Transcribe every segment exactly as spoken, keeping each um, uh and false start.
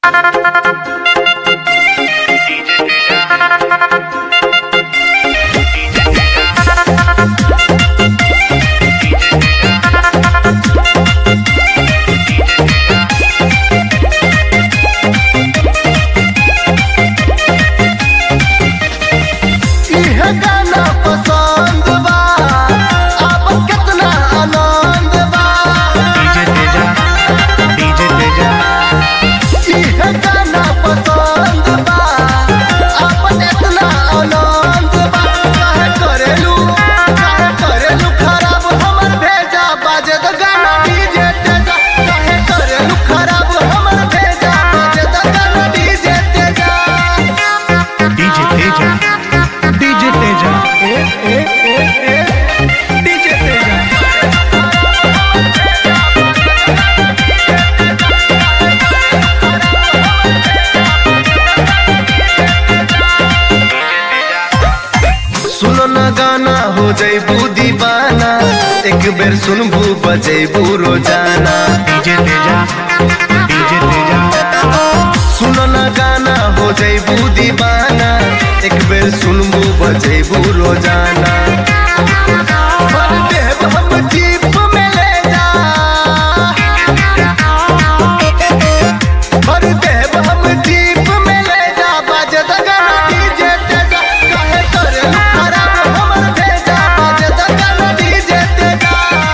गाना हो जैबू दीवाना, एक बेर सुनबू बजेबू रोजाना। डीजे तेजा डीजे तेजा सुनो ना गाना हो जैबू दीवाना, एक बेर सुनबू बजेबू रोजाना। भर देब हम जीप में ले जा, भर देब हम जीप में ले जा, बाजत गाना डीजे तेजा। काहे करेलू खराब हमर भेजा, बाजत गाना डीजे तेजा।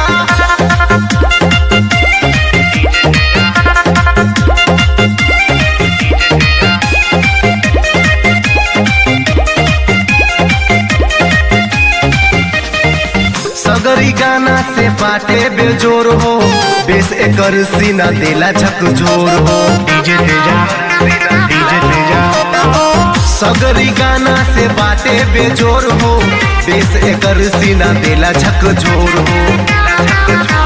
सगरी गाना से बाटे बेजोर हो, बेस एकर सीना देला झकझोर हो। डीजे तेजा डीजे तेजा सगरी गाना से बाटे बेजोर हो, बेस एकर सीना देला झकझोर हो।